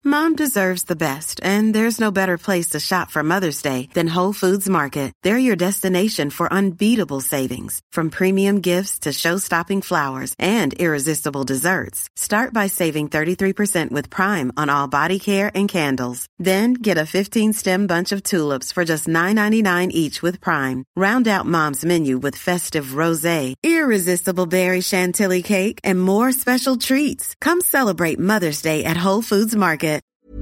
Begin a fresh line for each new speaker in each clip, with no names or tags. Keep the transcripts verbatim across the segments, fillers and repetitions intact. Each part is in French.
Mom deserves the best, and there's no better place to shop for Mother's Day than Whole Foods Market. They're your destination for unbeatable savings, from premium gifts to show-stopping flowers and irresistible desserts. Start by saving thirty-three percent with Prime on all body care and candles. Then get a fifteen-stem bunch of tulips for just nine ninety-nine each with Prime. Round out Mom's menu with festive rosé, irresistible berry chantilly cake, and more special treats. Come celebrate Mother's Day at Whole Foods Market.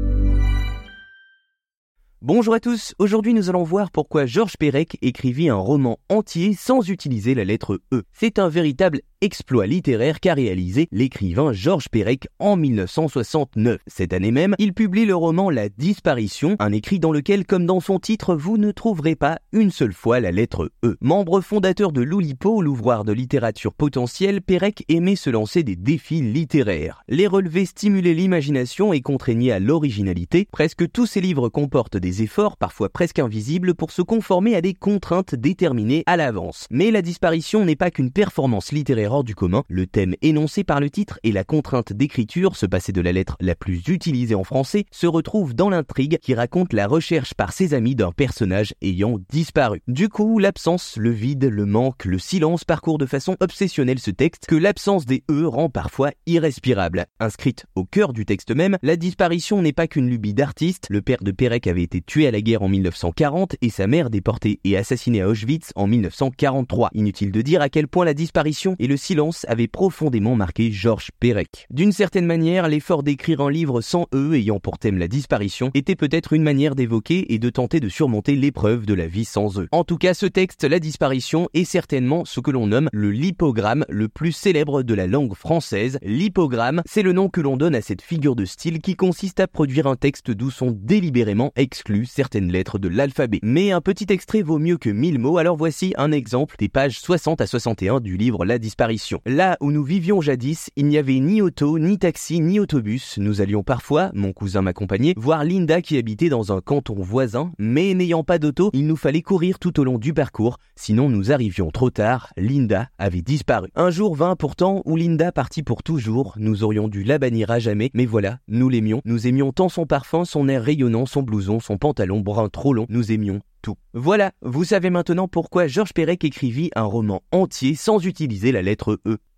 Bonjour à tous, aujourd'hui nous allons voir pourquoi Georges Perec écrivit un roman entier sans utiliser la lettre E. C'est un véritable exploit littéraire qu'a réalisé l'écrivain Georges Perec en mille neuf cent soixante-neuf. Cette année même, il publie le roman La Disparition, un écrit dans lequel, comme dans son titre, vous ne trouverez pas une seule fois la lettre E. Membre fondateur de l'Oulipo, l'ouvroir de littérature potentielle, Perec aimait se lancer des défis littéraires. Les relevés stimulaient l'imagination et contraignaient à l'originalité. Presque tous ses livres comportent des efforts, parfois presque invisibles, pour se conformer à des contraintes déterminées à l'avance. Mais La Disparition n'est pas qu'une performance littéraire hors du commun. Le thème énoncé par le titre et la contrainte d'écriture, se passer de la lettre la plus utilisée en français, se retrouve dans l'intrigue qui raconte la recherche par ses amis d'un personnage ayant disparu. Du coup, l'absence, le vide, le manque, le silence parcourent de façon obsessionnelle ce texte que l'absence des E rend parfois irrespirable. Inscrite au cœur du texte même, La Disparition n'est pas qu'une lubie d'artiste. Le père de Perec avait été tué à la guerre en mille neuf cent quarante et sa mère déportée et assassinée à Auschwitz en mille neuf cent quarante-trois. Inutile de dire à quel point la disparition et le silence avait profondément marqué Georges Perec. D'une certaine manière, l'effort d'écrire un livre sans E ayant pour thème la disparition était peut-être une manière d'évoquer et de tenter de surmonter l'épreuve de la vie sans E. En tout cas, ce texte, La Disparition, est certainement ce que l'on nomme le lipogramme le plus célèbre de la langue française. Lipogramme, c'est le nom que l'on donne à cette figure de style qui consiste à produire un texte d'où sont délibérément exclues certaines lettres de l'alphabet. Mais un petit extrait vaut mieux que mille mots, alors voici un exemple des pages soixante à soixante et un du livre La Disparition. Là où nous vivions jadis, il n'y avait ni auto, ni taxi, ni autobus. Nous allions parfois, mon cousin m'accompagnait, voir Linda qui habitait dans un canton voisin, mais n'ayant pas d'auto, il nous fallait courir tout au long du parcours, sinon nous arrivions trop tard, Linda avait disparu. Un jour vint pourtant où Linda partit pour toujours, nous aurions dû la bannir à jamais, mais voilà, nous l'aimions, nous aimions tant son parfum, son air rayonnant, son blouson, son pantalon brun trop long, nous aimions tout. Voilà, vous savez maintenant pourquoi Georges Perec écrivit un roman entier sans utiliser la lettre E.